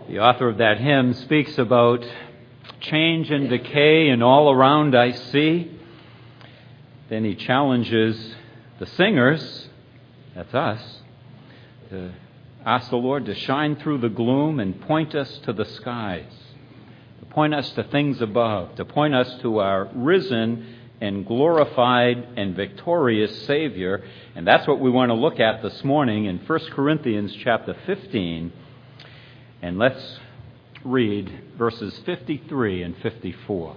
The author of that hymn speaks about change and decay, and all around I see. Then he challenges the singers, that's us, to ask the Lord to shine through the gloom and point us to the skies, to point us to things above, to point us to our risen and glorified and victorious Savior. And that's what we want to look at this morning in 1 Corinthians chapter 15. And let's read verses 53 and 54.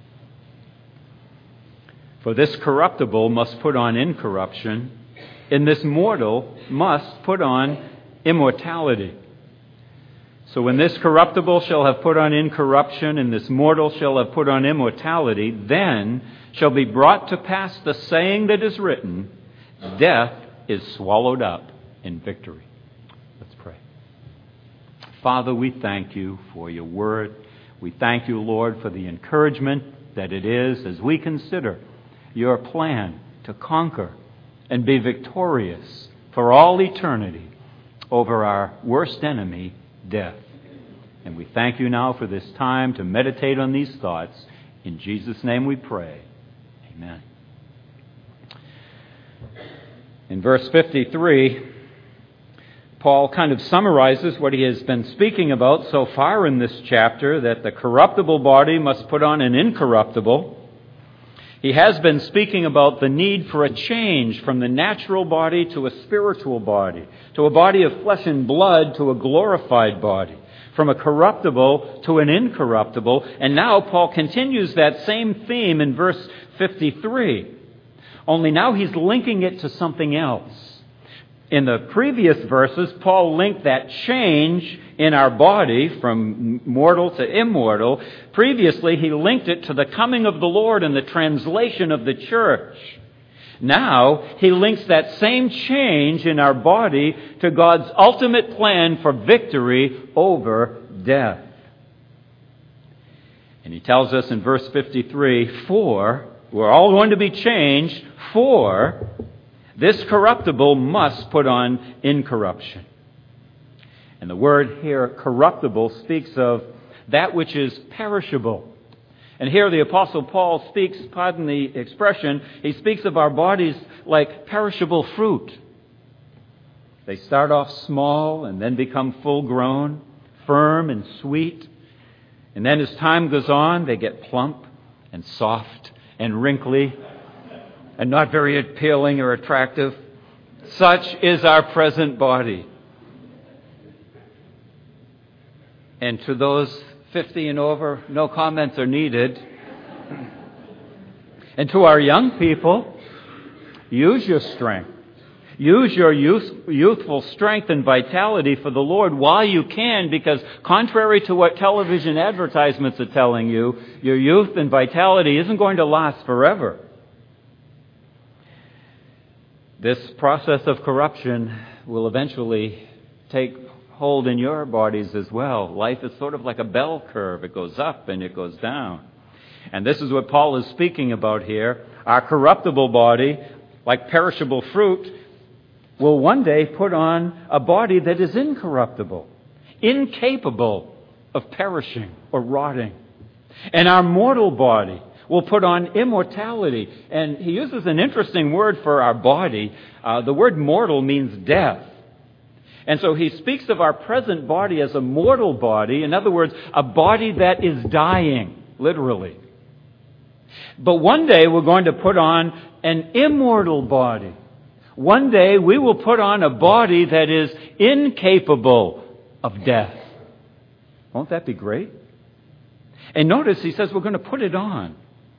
For this corruptible must put on incorruption, and this mortal must put on immortality. So when this corruptible shall have put on incorruption, and this mortal shall have put on immortality, then shall be brought to pass the saying that is written, death is swallowed up in victory. Let's pray. Father, we thank you for your word. We thank you, Lord, for the encouragement that it is as we consider your plan to conquer and be victorious for all eternity over our worst enemy, death. And we thank you now for this time to meditate on these thoughts. In Jesus' name we pray. Amen. In verse 53, Paul kind of summarizes what he has been speaking about so far in this chapter, that the corruptible body must put on an incorruptible. He has been speaking about the need for a change from the natural body to a spiritual body, to a body of flesh and blood to a glorified body, from a corruptible to an incorruptible. And now Paul continues that same theme in verse 53. Only now he's linking it to something else. In the previous verses, Paul linked that change in our body from mortal to immortal. Previously, he linked it to the coming of the Lord and the translation of the church. Now, he links that same change in our body to God's ultimate plan for victory over death. And he tells us in verse 53, for, we're all going to be changed, for this corruptible must put on incorruption. And the word here, corruptible, speaks of that which is perishable. And here the Apostle Paul speaks, pardon the expression, he speaks of our bodies like perishable fruit. They start off small and then become full grown, firm and sweet. And then as time goes on, they get plump and soft and wrinkly and not very appealing or attractive. Such is our present body. And to those 50 and over, no comments are needed. And to our young people, use your strength. Use your youthful strength and vitality for the Lord while you can, because contrary to what television advertisements are telling you, your youth and vitality isn't going to last forever. This process of corruption will eventually take hold in your bodies as well. Life is sort of like a bell curve. It goes up and it goes down. And this is what Paul is speaking about here. Our corruptible body, like perishable fruit, will one day put on a body that is incorruptible, incapable of perishing or rotting. And our mortal body will put on immortality. And he uses an interesting word for our body. The word mortal means death. And so he speaks of our present body as a mortal body. In other words, a body that is dying, literally. But one day we're going to put on an immortal body. One day we will put on a body that is incapable of death. Won't that be great? And notice he says we're going to put it on.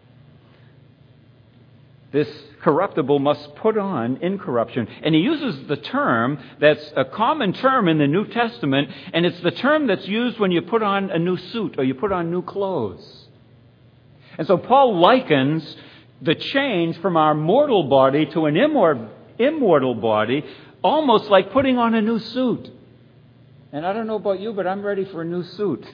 This corruptible must put on incorruption. And he uses the term that's a common term in the New Testament, and it's the term that's used when you put on a new suit or you put on new clothes. And so Paul likens the change from our mortal body to an immortal body almost like putting on a new suit. And I don't know about you, but I'm ready for a new suit.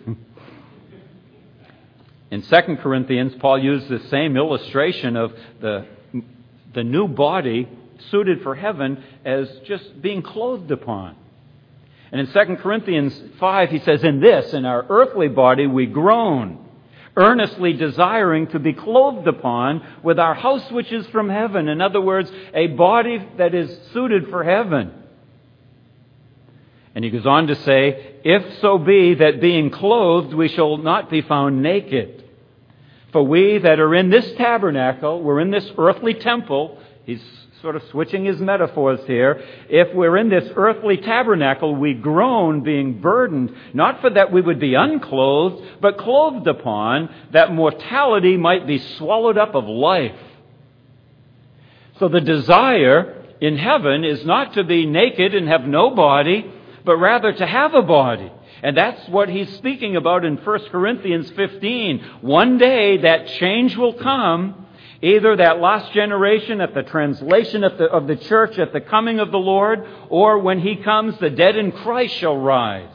In 2 Corinthians, Paul used the same illustration of the new body suited for heaven as just being clothed upon. And in 2 Corinthians 5, he says, in this, in our earthly body, we groan, earnestly desiring to be clothed upon with our house which is from heaven. In other words, a body that is suited for heaven. And he goes on to say, if so be that being clothed we shall not be found naked. For we that are in this tabernacle, we're in this earthly temple, he's sort of switching his metaphors here. If we're in this earthly tabernacle, we groan, being burdened, not for that we would be unclothed, but clothed upon, that mortality might be swallowed up of life. So the desire in heaven is not to be naked and have no body, but rather to have a body. And that's what he's speaking about in 1 Corinthians 15. One day that change will come, either that last generation at the translation of the church at the coming of the Lord, or when he comes, the dead in Christ shall rise.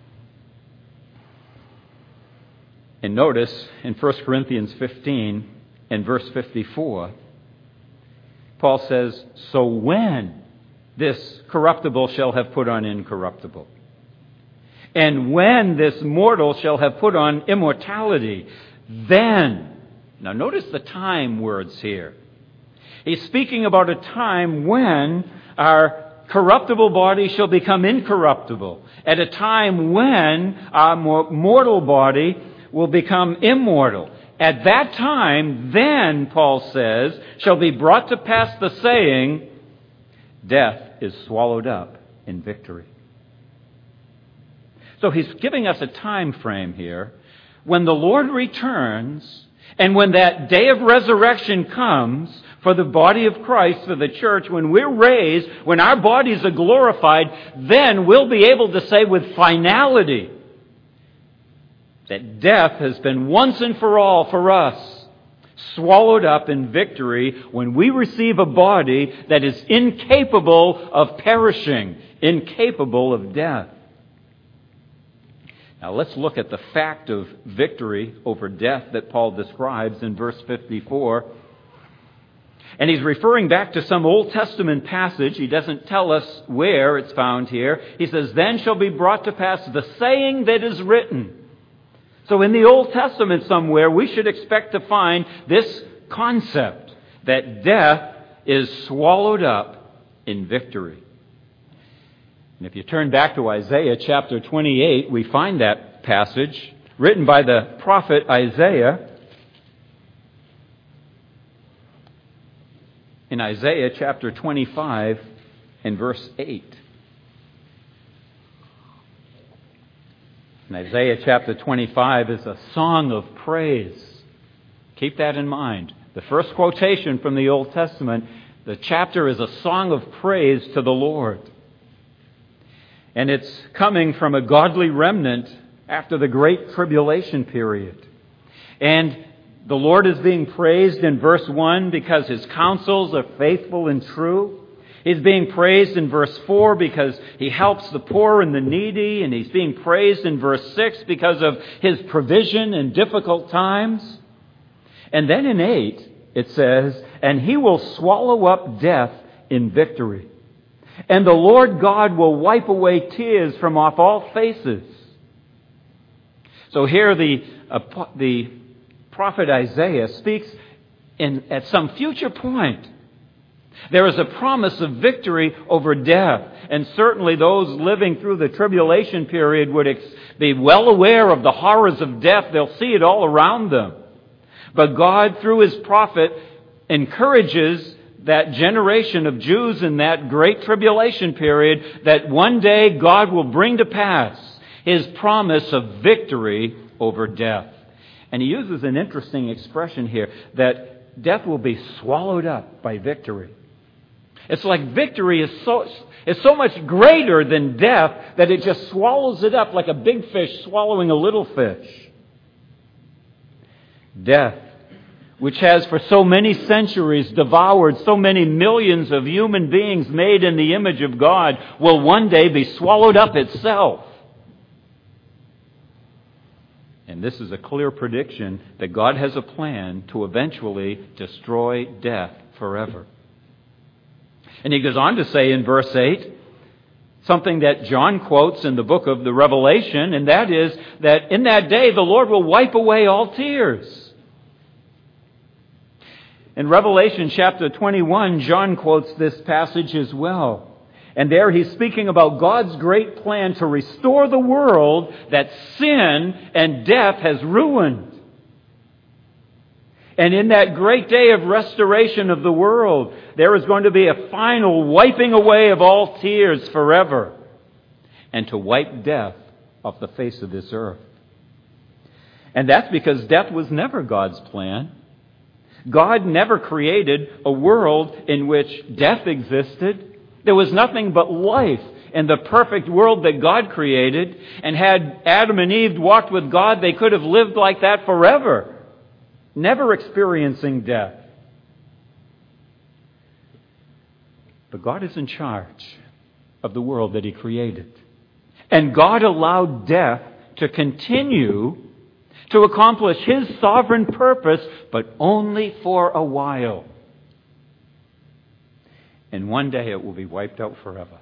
And notice in 1 Corinthians 15 and verse 54, Paul says, so when this corruptible shall have put on incorruptible, and when this mortal shall have put on immortality, then... Now notice the time words here. He's speaking about a time when our corruptible body shall become incorruptible. At a time when our mortal body will become immortal. At that time, then, Paul says, shall be brought to pass the saying, death is swallowed up in victory. So he's giving us a time frame here. When the Lord returns, and when that day of resurrection comes for the body of Christ, for the church, when we're raised, when our bodies are glorified, then we'll be able to say with finality that death has been once and for all for us swallowed up in victory when we receive a body that is incapable of perishing, incapable of death. Now let's look at the fact of victory over death that Paul describes in verse 54. And he's referring back to some Old Testament passage. He doesn't tell us where it's found here. He says, then shall be brought to pass the saying that is written. So in the Old Testament somewhere, we should expect to find this concept that death is swallowed up in victory. And if you turn back to Isaiah chapter 28, we find that passage written by the prophet Isaiah. In Isaiah chapter 25 and verse 8. And Isaiah chapter 25 is a song of praise. Keep that in mind. The first quotation from the Old Testament, the chapter is a song of praise to the Lord. And it's coming from a godly remnant after the great tribulation period. And the Lord is being praised in verse 1 because His counsels are faithful and true. He's being praised in verse 4 because He helps the poor and the needy. And He's being praised in verse 6 because of His provision in difficult times. And then in 8 it says, and He will swallow up death in victory. And the Lord God will wipe away tears from off all faces. So here the prophet Isaiah speaks at some future point. There is a promise of victory over death. And certainly those living through the tribulation period would be well aware of the horrors of death. They'll see it all around them. But God, through His prophet, encourages that generation of Jews in that great tribulation period that one day God will bring to pass His promise of victory over death. And He uses an interesting expression here, that death will be swallowed up by victory. It's like victory is so much greater than death that it just swallows it up like a big fish swallowing a little fish. Death, which has for so many centuries devoured so many millions of human beings made in the image of God, will one day be swallowed up itself. And this is a clear prediction that God has a plan to eventually destroy death forever. And He goes on to say in verse 8, something that John quotes in the book of the Revelation, and that is that in that day the Lord will wipe away all tears. In Revelation chapter 21, John quotes this passage as well. And there he's speaking about God's great plan to restore the world that sin and death has ruined. And in that great day of restoration of the world, there is going to be a final wiping away of all tears forever, and to wipe death off the face of this earth. And that's because death was never God's plan. God never created a world in which death existed. There was nothing but life in the perfect world that God created. And had Adam and Eve walked with God, they could have lived like that forever, never experiencing death. But God is in charge of the world that He created. And God allowed death to continue to accomplish His sovereign purpose, but only for a while. And one day it will be wiped out forever.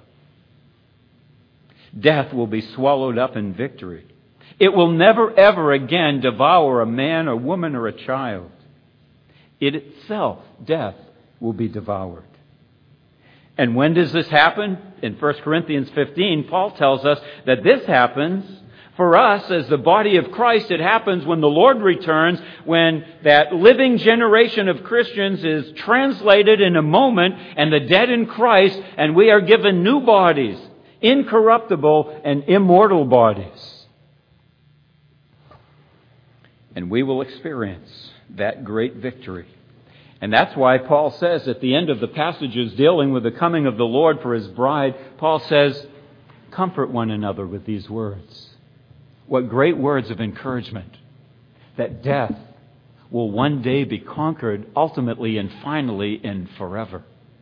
Death will be swallowed up in victory. It will never ever again devour a man or woman or a child. It itself, death, will be devoured. And when does this happen? In 1 Corinthians 15, Paul tells us that this happens for us as the body of Christ. It happens when the Lord returns, when that living generation of Christians is translated in a moment, and the dead in Christ, and we are given new bodies, incorruptible and immortal bodies. And we will experience that great victory. And that's why Paul says at the end of the passages dealing with the coming of the Lord for His bride, Paul says, comfort one another with these words. What great words of encouragement, that death will one day be conquered ultimately and finally and forever.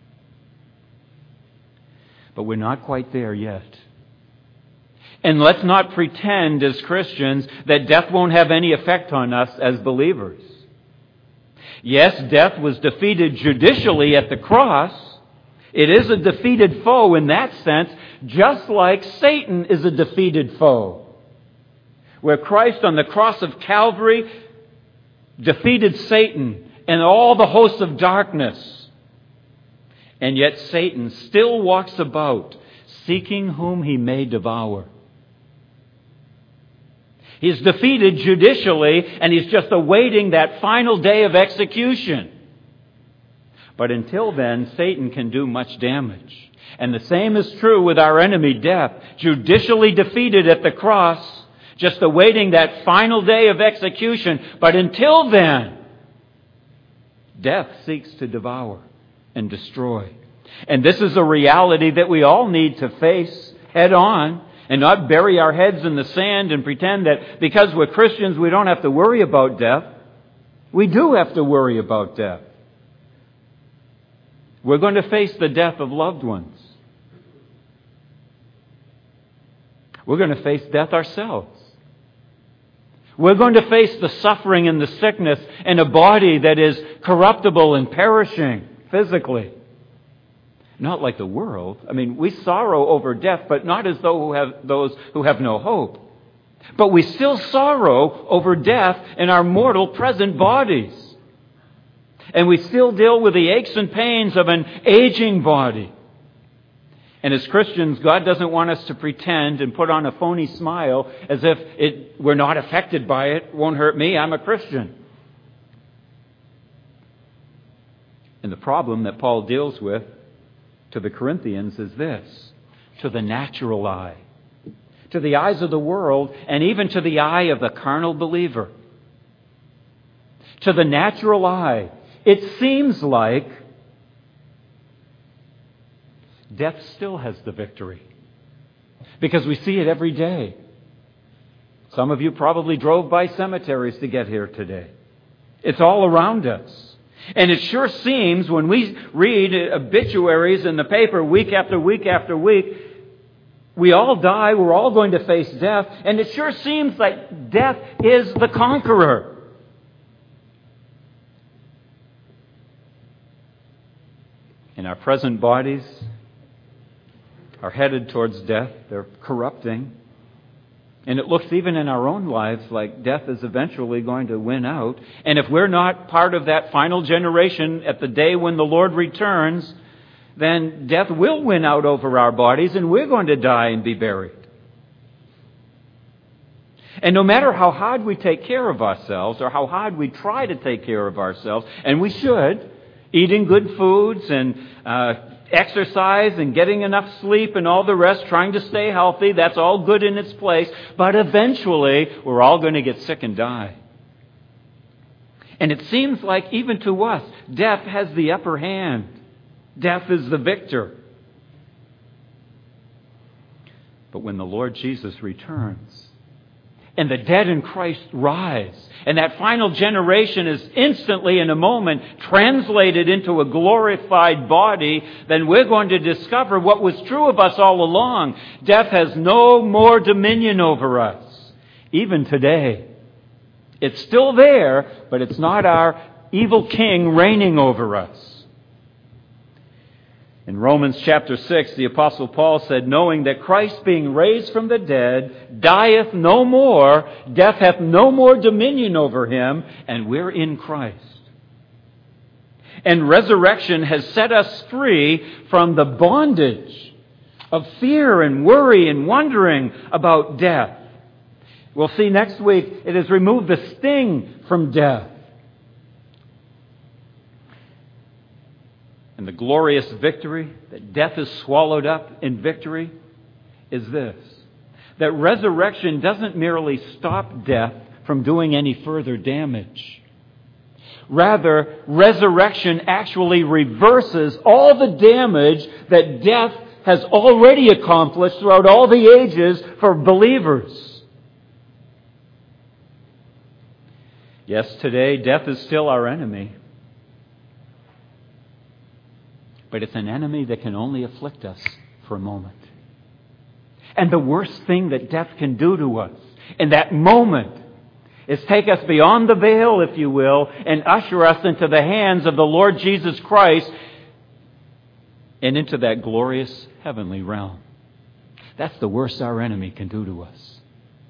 But we're not quite there yet. And let's not pretend as Christians that death won't have any effect on us as believers. Yes, death was defeated judicially at the cross. It is a defeated foe in that sense, just like Satan is a defeated foe. Where Christ on the cross of Calvary defeated Satan and all the hosts of darkness. And yet Satan still walks about seeking whom he may devour. He's defeated judicially, and he's just awaiting that final day of execution. But until then, Satan can do much damage. And the same is true with our enemy, death. Judicially defeated at the cross, just awaiting that final day of execution. But until then, death seeks to devour and destroy. And this is a reality that we all need to face head on, and not bury our heads in the sand and pretend that because we're Christians we don't have to worry about death. We do have to worry about death. We're going to face the death of loved ones. We're going to face death ourselves. We're going to face the suffering and the sickness in a body that is corruptible and perishing physically. Not like the world. I mean, we sorrow over death, but not as those who have no hope. But we still sorrow over death in our mortal present bodies. And we still deal with the aches and pains of an aging body. And as Christians, God doesn't want us to pretend and put on a phony smile as if we're not affected by it. It won't hurt me. I'm a Christian. And the problem that Paul deals with to the Corinthians is this: to the natural eye, to the eyes of the world, and even to the eye of the carnal believer. To the natural eye, it seems like death still has the victory, because we see it every day. Some of you probably drove by cemeteries to get here today. It's all around us. And it sure seems, when we read obituaries in the paper week after week after week, we all die, we're all going to face death, and it sure seems like death is the conqueror. In our present bodies, are headed towards death. They're corrupting. And it looks even in our own lives like death is eventually going to win out. And if we're not part of that final generation at the day when the Lord returns, then death will win out over our bodies and we're going to die and be buried. And no matter how hard we take care of ourselves or how hard we try to take care of ourselves, and we should, eating good foods and exercise and getting enough sleep and all the rest, trying to stay healthy, that's all good in its place. But eventually, we're all going to get sick and die. And it seems like even to us, death has the upper hand. Death is the victor. But when the Lord Jesus returns, and the dead in Christ rise, and that final generation is instantly, in a moment, translated into a glorified body, then we're going to discover what was true of us all along. Death has no more dominion over us, even today. It's still there, but it's not our evil king reigning over us. In Romans chapter 6, the Apostle Paul said, knowing that Christ being raised from the dead dieth no more, death hath no more dominion over him, and we're in Christ. And resurrection has set us free from the bondage of fear and worry and wondering about death. We'll see next week, it has removed the sting from death. And the glorious victory, that death is swallowed up in victory, is this. That resurrection doesn't merely stop death from doing any further damage. Rather, resurrection actually reverses all the damage that death has already accomplished throughout all the ages for believers. Yes, today death is still our enemy. But it's an enemy that can only afflict us for a moment. And the worst thing that death can do to us in that moment is take us beyond the veil, if you will, and usher us into the hands of the Lord Jesus Christ and into that glorious heavenly realm. That's the worst our enemy can do to us.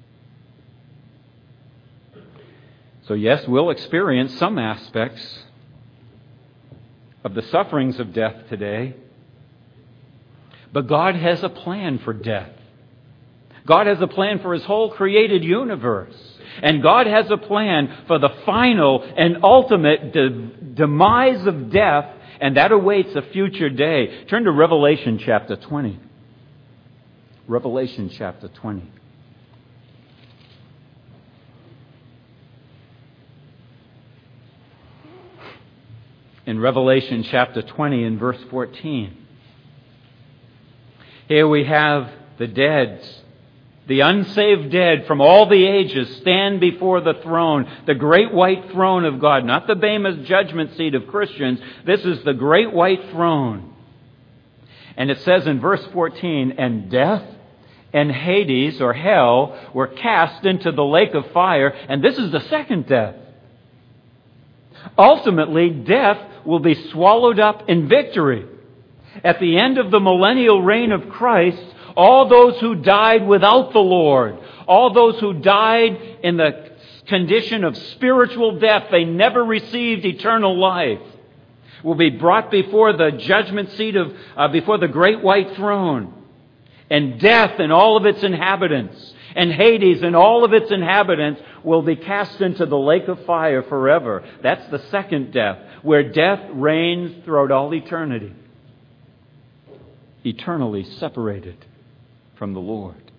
So yes, we'll experience some aspects of the sufferings of death today. But God has a plan for death. God has a plan for His whole created universe. And God has a plan for the final and ultimate demise of death, and that awaits a future day. Turn to Revelation chapter 20. Revelation chapter 20. In Revelation chapter 20 and verse 14. Here we have the dead, the unsaved dead from all the ages stand before the throne, the great white throne of God, not the Bema judgment seat of Christians. This is the great white throne. And it says in verse 14, and death and Hades, or hell, were cast into the lake of fire. And this is the second death. Ultimately, death will be swallowed up in victory. At the end of the millennial reign of Christ, all those who died without the Lord, all those who died in the condition of spiritual death, they never received eternal life, will be brought before the judgment seat before the great white throne. And death and all of its inhabitants, and Hades and all of its inhabitants will be cast into the lake of fire forever. That's the second death, where death reigns throughout all eternity, eternally separated from the Lord.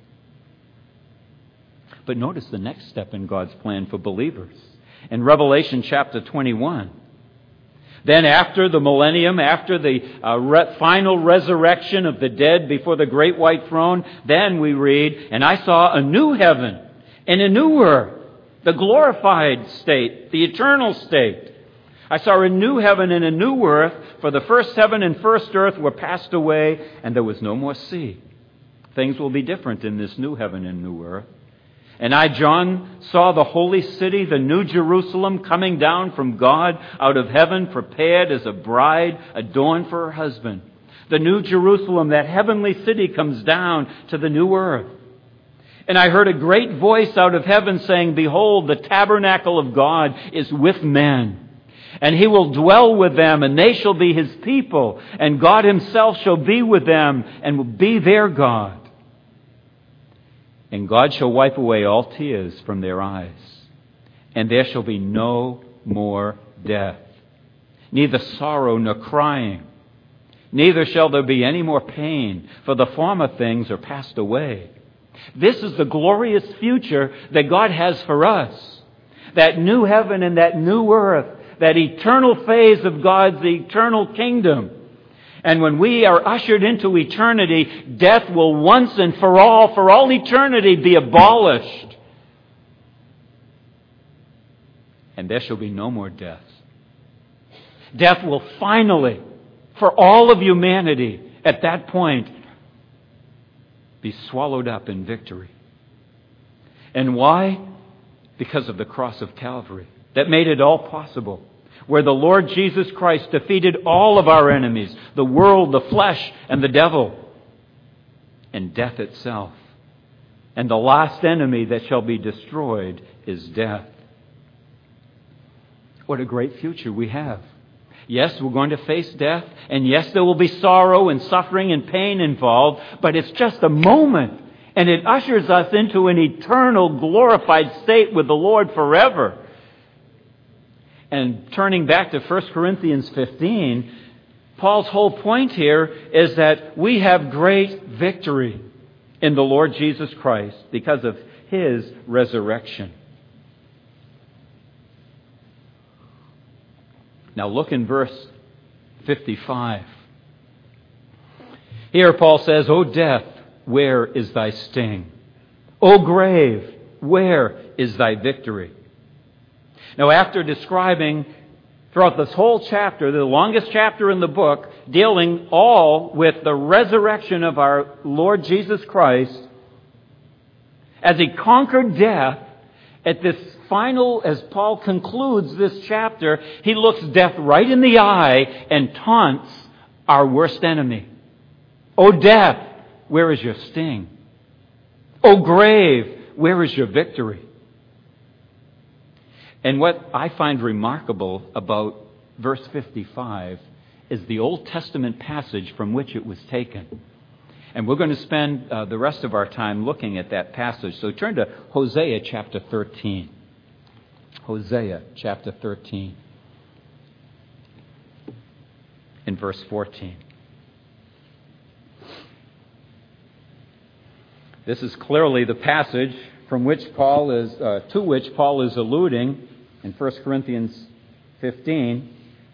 But notice the next step in God's plan for believers. In Revelation chapter 21, then after the millennium, after the final resurrection of the dead before the great white throne, then we read, and I saw a new heaven and a new earth, the glorified state, the eternal state. I saw a new heaven and a new earth, for the first heaven and first earth were passed away, and there was no more sea. Things will be different in this new heaven and new earth. And I, John, saw the holy city, the new Jerusalem, coming down from God out of heaven, prepared as a bride adorned for her husband. The New Jerusalem, that heavenly city, comes down to the new earth. And I heard a great voice out of heaven saying, "Behold, the tabernacle of God is with men. And He will dwell with them, and they shall be His people. And God Himself shall be with them, and will be their God. And God shall wipe away all tears from their eyes. And there shall be no more death, neither sorrow nor crying. Neither shall there be any more pain, for the former things are passed away." This is the glorious future that God has for us. That new heaven and that new earth, that eternal phase of God's eternal kingdom. And when we are ushered into eternity, death will once and for all eternity, be abolished. And there shall be no more death. Death will finally, for all of humanity, at that point, be swallowed up in victory. And why? Because of the cross of Calvary that made it all possible. Where the Lord Jesus Christ defeated all of our enemies, the world, the flesh, and the devil, and death itself. And the last enemy that shall be destroyed is death. What a great future we have. Yes, we're going to face death, and yes, there will be sorrow and suffering and pain involved, but it's just a moment, and it ushers us into an eternal, glorified state with the Lord forever. And turning back to 1 Corinthians 15, Paul's whole point here is that we have great victory in the Lord Jesus Christ because of His resurrection. Now look in verse 55. Here Paul says, "O death, where is thy sting? O grave, where is thy victory?" Now after describing throughout this whole chapter, the longest chapter in the book, dealing all with the resurrection of our Lord Jesus Christ, as He conquered death, at this final, as Paul concludes this chapter, he looks death right in the eye and taunts our worst enemy. "O death, where is your sting? O grave, where is your victory?" And what I find remarkable about verse 55 is the Old Testament passage from which it was taken. And we're going to spend the rest of our time looking at that passage. So turn to Hosea chapter 13. Hosea chapter 13 in verse 14. This is clearly the passage from which Paul is, to which Paul is alluding in 1 Corinthians 15.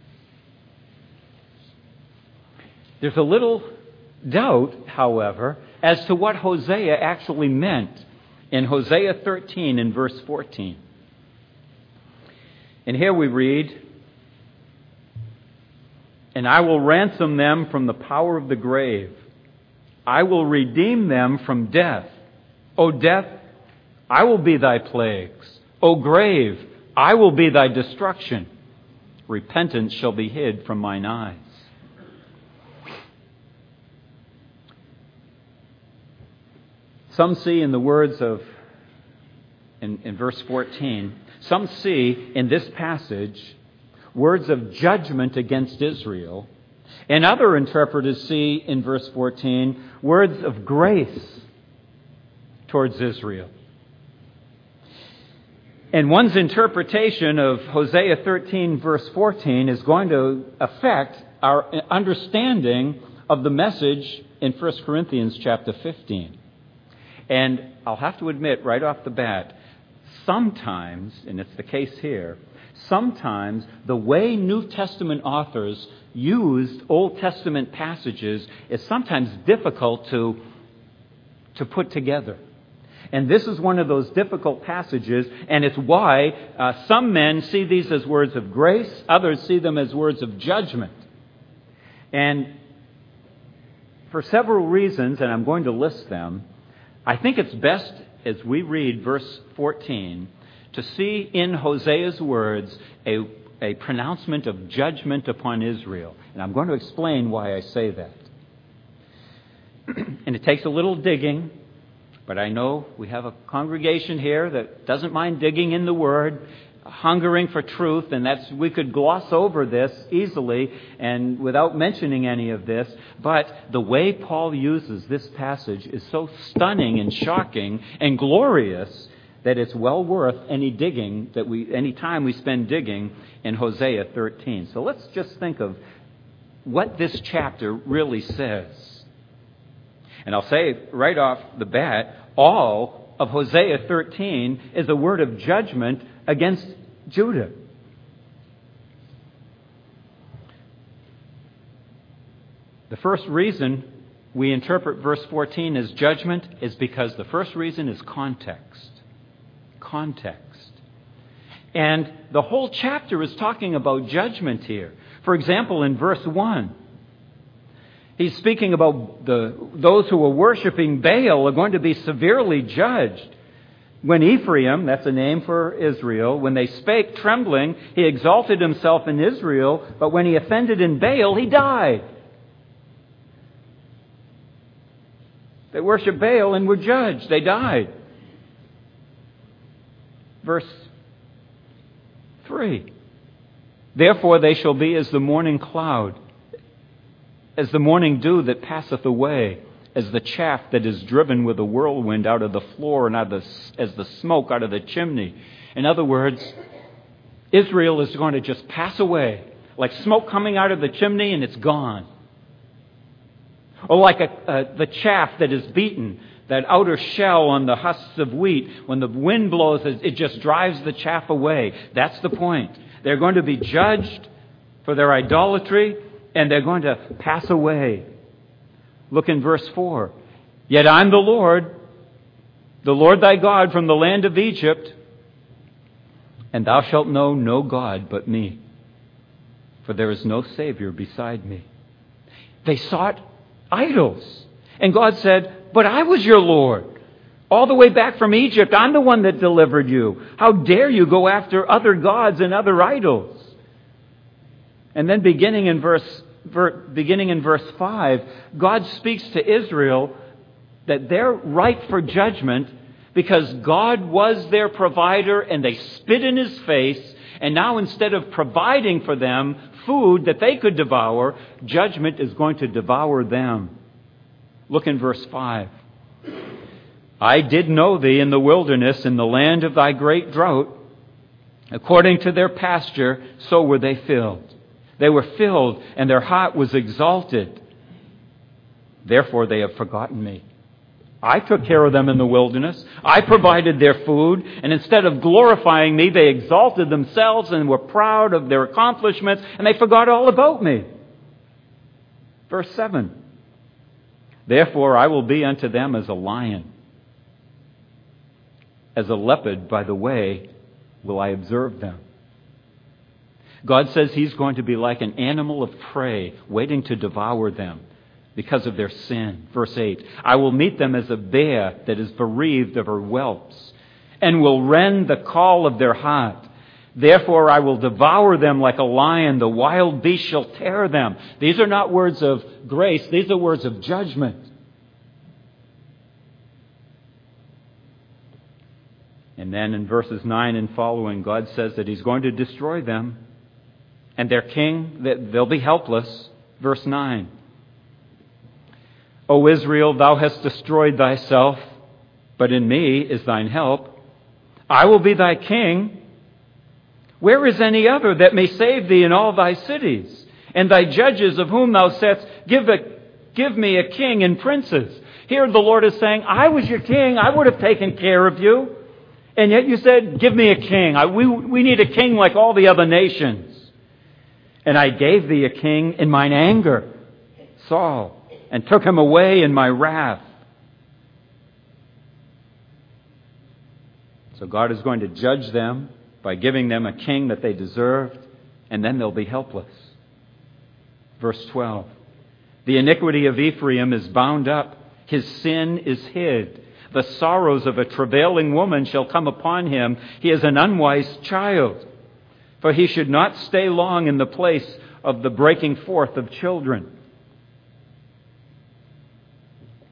There's a little doubt, however, as to what Hosea actually meant in Hosea 13 in verse 14. And here we read, "And I will ransom them from the power of the grave. I will redeem them from death. O death, I will be thy plagues. O grave, I will be thy destruction. Repentance shall be hid from mine eyes." Some see in the words of, in verse 14, some see in this passage words of judgment against Israel, and other interpreters see in verse 14 words of grace towards Israel. And one's interpretation of Hosea 13 verse 14 is going to affect our understanding of the message in 1 Corinthians chapter 15. And I'll have to admit right off the bat, sometimes, and it's the case here, sometimes the way New Testament authors used Old Testament passages is sometimes difficult to put together. And this is one of those difficult passages, and it's why some men see these as words of grace, others see them as words of judgment. And for several reasons, and I'm going to list them, I think it's best as we read verse 14 to see in Hosea's words a pronouncement of judgment upon Israel. And I'm going to explain why I say that. And it takes a little digging, but I know we have a congregation here that doesn't mind digging in the Word, hungering for truth, and we could gloss over this easily and without mentioning any of this. But the way Paul uses this passage is so stunning and shocking and glorious that it's well worth any time we spend digging in Hosea 13. So let's just think of what this chapter really says. And I'll say right off the bat, all of Hosea 13 is a word of judgment against Judah. The first reason we interpret verse 14 as judgment is because the first reason is context. Context. And the whole chapter is talking about judgment here. For example, in verse 1, he's speaking about those who are worshiping Baal are going to be severely judged. When Ephraim, that's a name for Israel, when they spake trembling, he exalted himself in Israel, but when he offended in Baal, he died. They worshiped Baal and were judged. They died. Verse 3. Therefore they shall be as the morning cloud, as the morning dew that passeth away, as the chaff that is driven with a whirlwind out of the floor, and as the smoke out of the chimney. In other words, Israel is going to just pass away, like smoke coming out of the chimney and it's gone. Or like the chaff that is beaten, that outer shell on the husks of wheat. When the wind blows, it just drives the chaff away. That's the point. They're going to be judged for their idolatry, and they're going to pass away. Look in verse 4. Yet I'm the Lord thy God from the land of Egypt, and thou shalt know no God but me, for there is no Savior beside me. They sought idols. And God said, but I was your Lord. All the way back from Egypt, I'm the one that delivered you. How dare you go after other gods and other idols? And then beginning in verse 5, God speaks to Israel that they're ripe for judgment because God was their provider and they spit in His face. And now instead of providing for them food that they could devour, judgment is going to devour them. Look in verse 5. I did know thee in the wilderness, in the land of thy great drought. According to their pasture, so were they filled. They were filled, and their heart was exalted. Therefore they have forgotten me. I took care of them in the wilderness. I provided their food, and instead of glorifying me, they exalted themselves and were proud of their accomplishments, and they forgot all about me. Verse 7. Therefore I will be unto them as a lion. As a leopard by the way will I observe them. God says He's going to be like an animal of prey waiting to devour them because of their sin. Verse 8, I will meet them as a bear that is bereaved of her whelps and will rend the call of their heart. Therefore I will devour them like a lion. The wild beast shall tear them. These are not words of grace. These are words of judgment. And then in verses 9 and following, God says that He's going to destroy them. And their king, they'll be helpless. Verse 9. O Israel, thou hast destroyed thyself, but in me is thine help. I will be thy king. Where is any other that may save thee in all thy cities? And thy judges of whom thou saidst, give me a king and princes. Here the Lord is saying, I was your king. I would have taken care of you. And yet you said, give me a king. We need a king like all the other nations. And I gave thee a king in mine anger, Saul, and took him away in my wrath. So God is going to judge them by giving them a king that they deserved, and then they'll be helpless. Verse 12. The iniquity of Ephraim is bound up, his sin is hid. The sorrows of a travailing woman shall come upon him. He is an unwise child. For he should not stay long in the place of the breaking forth of children.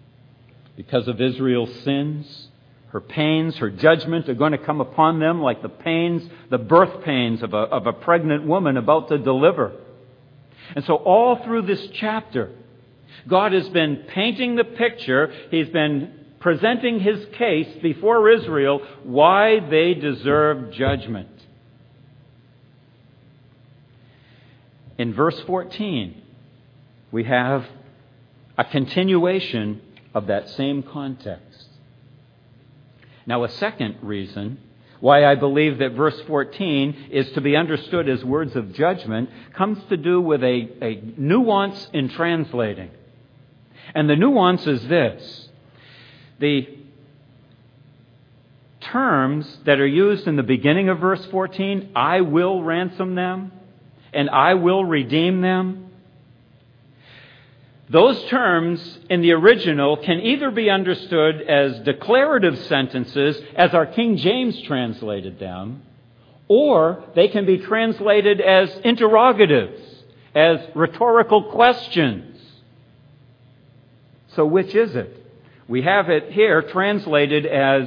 Because of Israel's sins, her pains, her judgment are going to come upon them like the pains, the birth pains of a pregnant woman about to deliver. And so all through this chapter, God has been painting the picture. He's been presenting His case before Israel why they deserve judgment. In verse 14, we have a continuation of that same context. Now, a second reason why I believe that verse 14 is to be understood as words of judgment comes to do with a nuance in translating. And the nuance is this. The terms that are used in the beginning of verse 14, I will ransom them and I will redeem them, those terms in the original can either be understood as declarative sentences, as our King James translated them, or they can be translated as interrogatives, as rhetorical questions. So which is it? We have it here translated as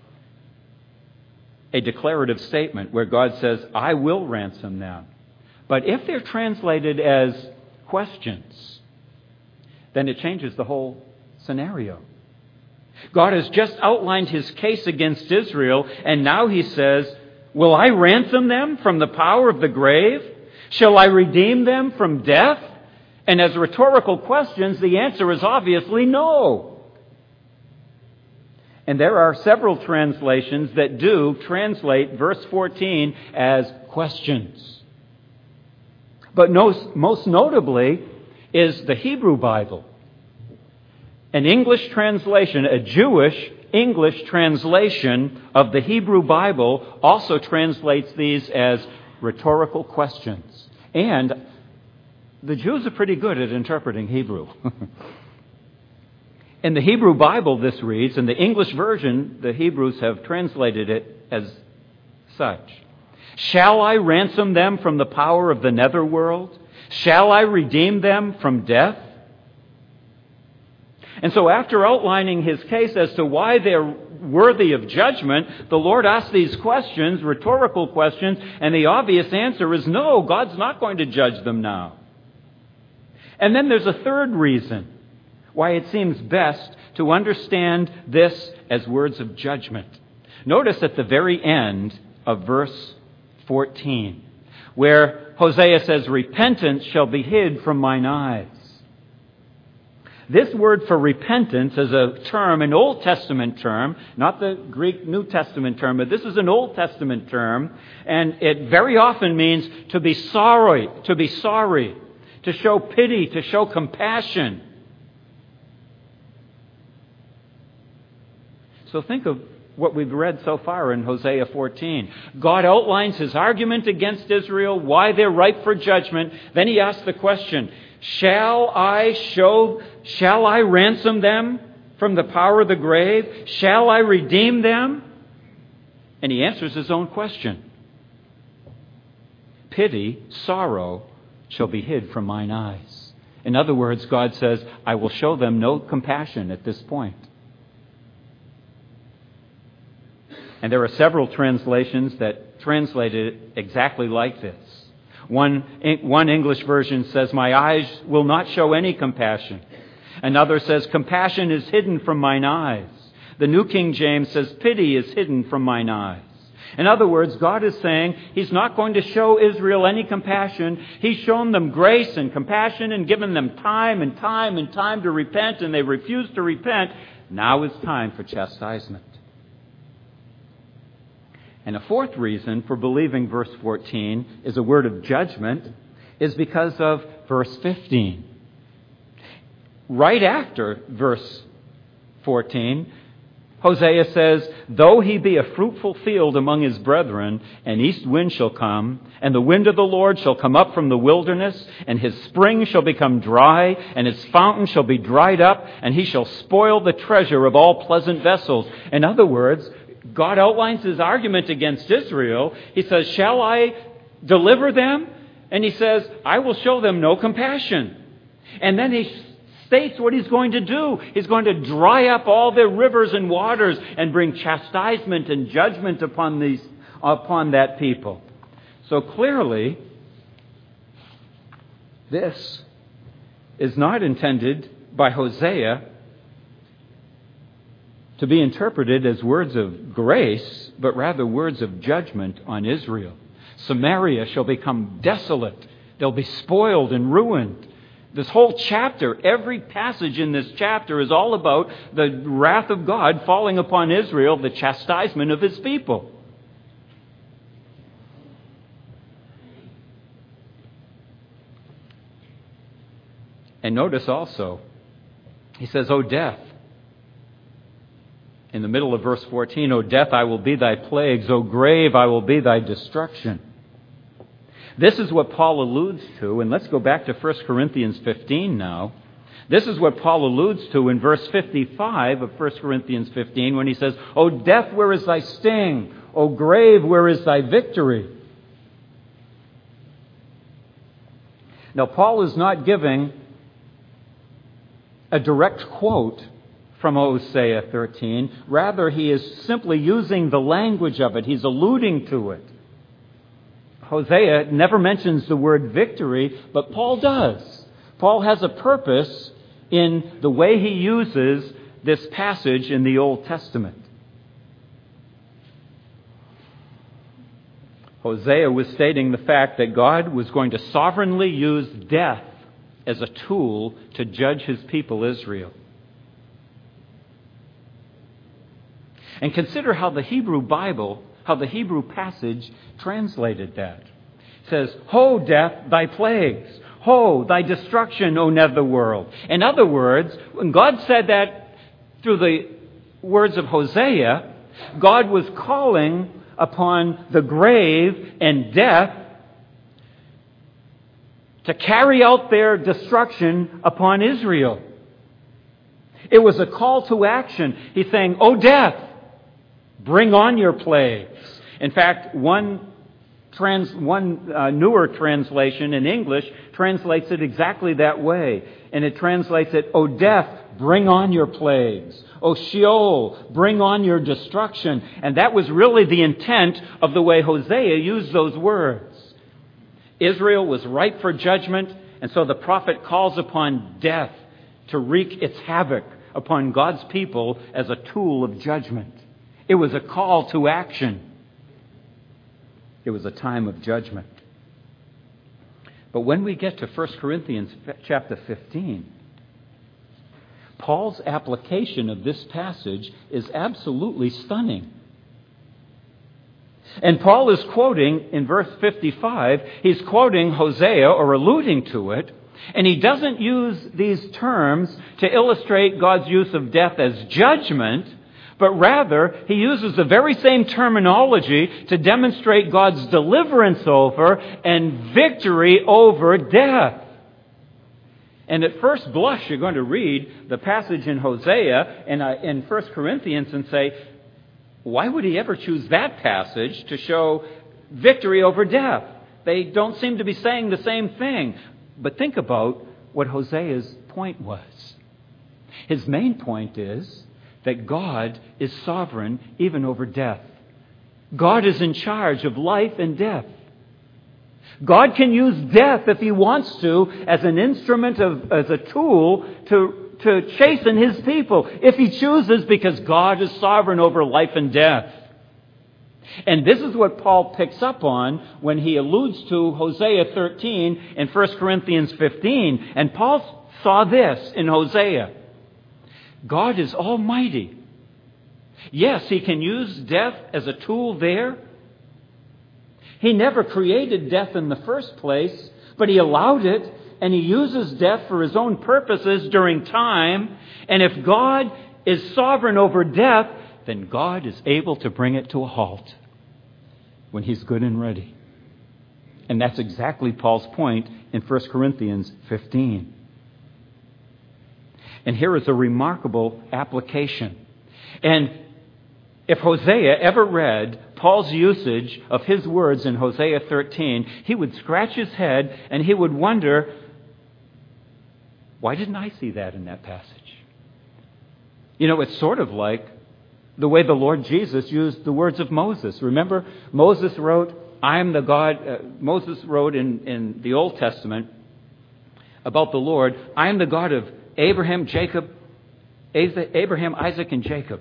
a declarative statement where God says, I will ransom them. But if they're translated as questions, then it changes the whole scenario. God has just outlined His case against Israel, and now He says, will I ransom them from the power of the grave? Shall I redeem them from death? And as rhetorical questions, the answer is obviously no. And there are several translations that do translate verse 14 as questions. But most notably is the Hebrew Bible. An English translation, a Jewish English translation of the Hebrew Bible also translates these as rhetorical questions. And the Jews are pretty good at interpreting Hebrew. In the Hebrew Bible, this reads, in the English version, the Hebrews have translated it as such. Shall I ransom them from the power of the netherworld? Shall I redeem them from death? And so after outlining His case as to why they're worthy of judgment, the Lord asks these questions, rhetorical questions, and the obvious answer is no, God's not going to judge them now. And then there's a third reason why it seems best to understand this as words of judgment. Notice at the very end of verse 14, where Hosea says, repentance shall be hid from mine eyes. This word for repentance is a term, an Old Testament term, not the Greek New Testament term, but this is an Old Testament term, and it very often means to be sorry, to show pity, to show compassion. So think of what we've read so far in Hosea 14. God outlines His argument against Israel, why they're ripe for judgment. Then He asks the question, shall I ransom them from the power of the grave? Shall I redeem them? And He answers His own question. Pity, sorrow, shall be hid from mine eyes. In other words, God says, I will show them no compassion at this point. And there are several translations that translate it exactly like this. One English version says, my eyes will not show any compassion. Another says, compassion is hidden from mine eyes. The New King James says, pity is hidden from mine eyes. In other words, God is saying He's not going to show Israel any compassion. He's shown them grace and compassion and given them time and time and time to repent, and they refuse to repent. Now is time for chastisement. And a fourth reason for believing verse 14 is a word of judgment is because of verse 15. Right after verse 14, Hosea says, though he be a fruitful field among his brethren, an east wind shall come, and the wind of the Lord shall come up from the wilderness, and his spring shall become dry, and his fountain shall be dried up, and he shall spoil the treasure of all pleasant vessels. In other words, God outlines His argument against Israel. He says, shall I deliver them? And He says, I will show them no compassion. And then He states what he's going to do. He's going to dry up all their rivers and waters and bring chastisement and judgment upon that people. So clearly, this is not intended by Hosea to be interpreted as words of grace, but rather words of judgment on Israel. Samaria shall become desolate. They'll be spoiled and ruined. This whole chapter, every passage in this chapter is all about the wrath of God falling upon Israel, the chastisement of his people. And notice also, he says, O death. In the middle of verse 14, O death, I will be thy plagues. O grave, I will be thy destruction. This is what Paul alludes to, and let's go back to 1 Corinthians 15 now. This is what Paul alludes to in verse 55 of 1 Corinthians 15 when he says, O death, where is thy sting? O grave, where is thy victory? Now, Paul is not giving a direct quote from Hosea 13. Rather, he is simply using the language of it. He's alluding to it. Hosea never mentions the word victory, but Paul does. Paul has a purpose in the way he uses this passage in the Old Testament. Hosea was stating the fact that God was going to sovereignly use death as a tool to judge his people Israel. And consider how the Hebrew Bible, how the Hebrew passage translated that. It says, Ho, death, thy plagues. Ho, thy destruction, O netherworld. In other words, when God said that through the words of Hosea, God was calling upon the grave and death to carry out their destruction upon Israel. It was a call to action. He's saying, O death, bring on your plagues. In fact, one newer translation in English translates it exactly that way. And it translates it, O death, bring on your plagues. O Sheol, bring on your destruction. And that was really the intent of the way Hosea used those words. Israel was ripe for judgment, and so the prophet calls upon death to wreak its havoc upon God's people as a tool of judgment. It was a call to action. It was a time of judgment. But when we get to 1 Corinthians chapter 15, Paul's application of this passage is absolutely stunning. And Paul is quoting, in verse 55, he's quoting Hosea or alluding to it, and he doesn't use these terms to illustrate God's use of death as judgment, but rather he uses the very same terminology to demonstrate God's deliverance over and victory over death. And at first blush, you're going to read the passage in Hosea and in 1 Corinthians and say, why would he ever choose that passage to show victory over death? They don't seem to be saying the same thing. But think about what Hosea's point was. His main point is that God is sovereign even over death. God is in charge of life and death. God can use death if he wants to as an instrument as a tool to chasten his people if he chooses, because God is sovereign over life and death. And this is what Paul picks up on when he alludes to Hosea 13 in 1 Corinthians 15. And Paul saw this in Hosea. God is almighty. Yes, he can use death as a tool there. He never created death in the first place, but he allowed it, and he uses death for his own purposes during time. And if God is sovereign over death, then God is able to bring it to a halt when he's good and ready. And that's exactly Paul's point in 1 Corinthians 15. And here is a remarkable application. And if Hosea ever read Paul's usage of his words in Hosea 13, he would scratch his head and he would wonder, Why didn't I see that in that passage? It's sort of like the way the Lord Jesus used the words of Moses. Remember, Moses wrote, I am the God. Moses wrote in the Old Testament about the Lord, I am the God of Abraham, Isaac, and Jacob.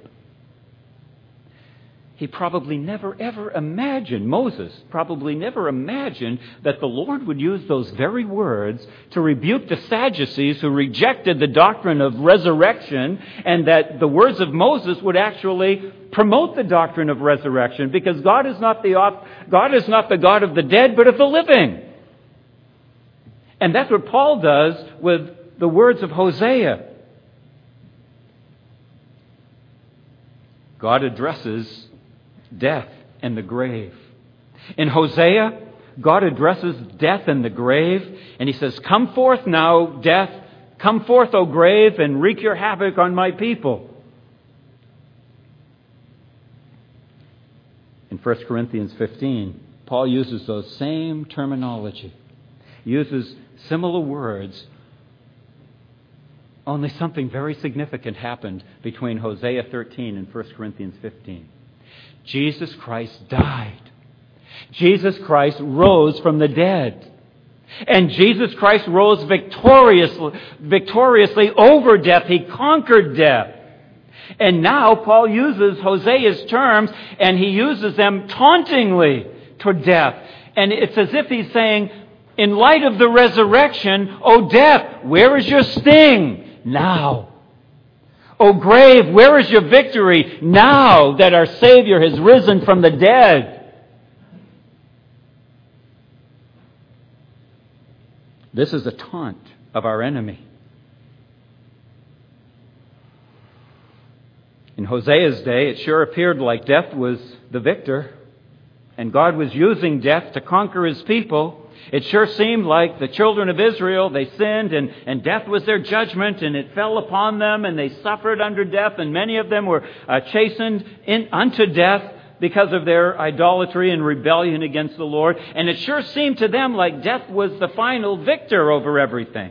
He probably never ever imagined, Moses probably never imagined that the Lord would use those very words to rebuke the Sadducees who rejected the doctrine of resurrection, and that the words of Moses would actually promote the doctrine of resurrection, because God is not the God of the dead, but of the living. And that's what Paul does with the words of Hosea. God addresses death and the grave. In Hosea, God addresses death and the grave, and He says, come forth now, death, come forth, O grave, and wreak your havoc on my people. In 1 Corinthians 15, Paul uses those same terminology. He uses similar words. Only something very significant happened between Hosea 13 and 1 Corinthians 15. Jesus Christ died. Jesus Christ rose from the dead. And Jesus Christ rose victoriously over death. He conquered death. And now Paul uses Hosea's terms, and he uses them tauntingly toward death. And it's as if he's saying, in light of the resurrection, O death, where is your sting? Now. O grave, where is your victory? Now that our Savior has risen from the dead. This is a taunt of our enemy. In Hosea's day, it sure appeared like death was the victor, and God was using death to conquer His people. It sure seemed like the children of Israel, they sinned, and death was their judgment, and it fell upon them, and they suffered under death, and many of them were chastened unto death because of their idolatry and rebellion against the Lord. And it sure seemed to them like death was the final victor over everything.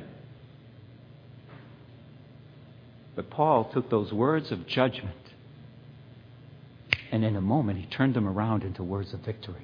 But Paul took those words of judgment, and in a moment he turned them around into words of victory.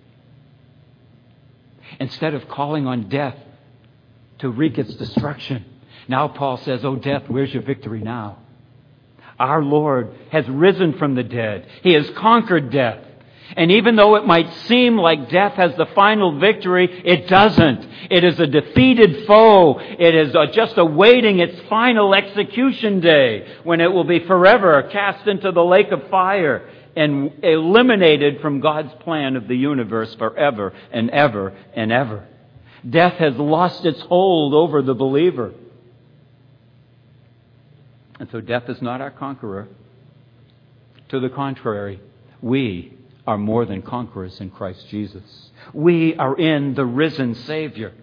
Instead of calling on death to wreak its destruction, now Paul says, "Oh death, where's your victory now?" Our Lord has risen from the dead. He has conquered death. And even though it might seem like death has the final victory, it doesn't. It is a defeated foe. It is just awaiting its final execution day, when it will be forever cast into the lake of fire and eliminated from God's plan of the universe forever and ever and ever. Death has lost its hold over the believer. And so death is not our conqueror. To the contrary, we are more than conquerors in Christ Jesus. We are in the risen Savior.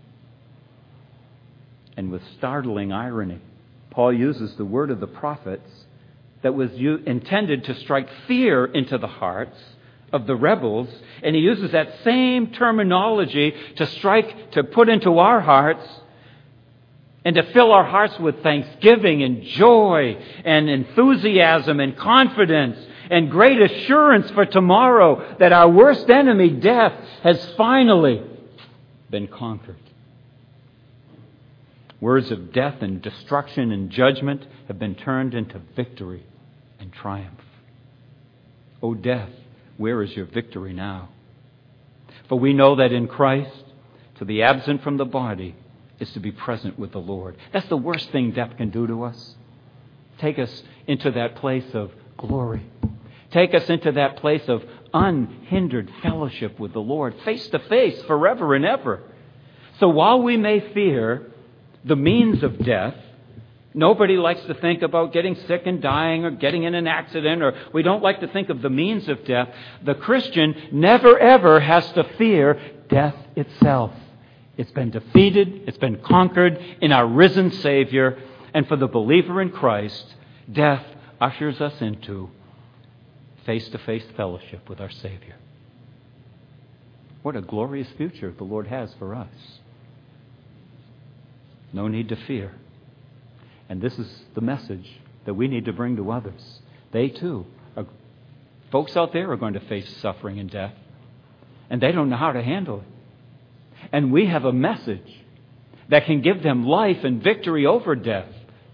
And with startling irony, Paul uses the word of the prophets that was intended to strike fear into the hearts of the rebels, and he uses that same terminology to put into our hearts and to fill our hearts with thanksgiving and joy and enthusiasm and confidence and great assurance for tomorrow that our worst enemy, death, has finally been conquered. Words of death and destruction and judgment have been turned into victory and triumph. O death, where is your victory now? For we know that in Christ, to be absent from the body is to be present with the Lord. That's the worst thing death can do to us. Take us into that place of glory. Take us into that place of unhindered fellowship with the Lord, face to face, forever and ever. So while we may fear the means of death, nobody likes to think about getting sick and dying or getting in an accident, or we don't like to think of the means of death. The Christian never ever has to fear death itself. It's been defeated, it's been conquered in our risen Savior, and for the believer in Christ, death ushers us into face-to-face fellowship with our Savior. What a glorious future the Lord has for us. No need to fear. And this is the message that we need to bring to others. They too, folks out there are going to face suffering and death. And they don't know how to handle it. And we have a message that can give them life and victory over death.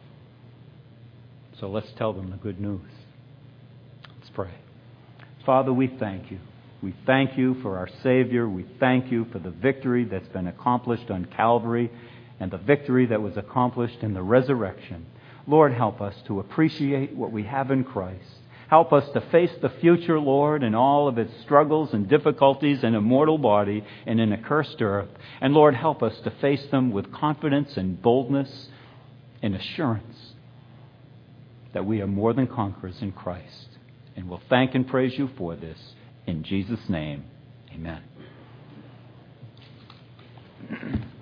So let's tell them the good news. Let's pray. Father, we thank you. We thank you for our Savior. We thank you for the victory that's been accomplished on Calvary and the victory that was accomplished in the resurrection. Lord, help us to appreciate what we have in Christ. Help us to face the future, Lord, and all of its struggles and difficulties in a mortal body and in a cursed earth. And Lord, help us to face them with confidence and boldness and assurance that we are more than conquerors in Christ. And we'll thank and praise you for this. In Jesus' name, amen.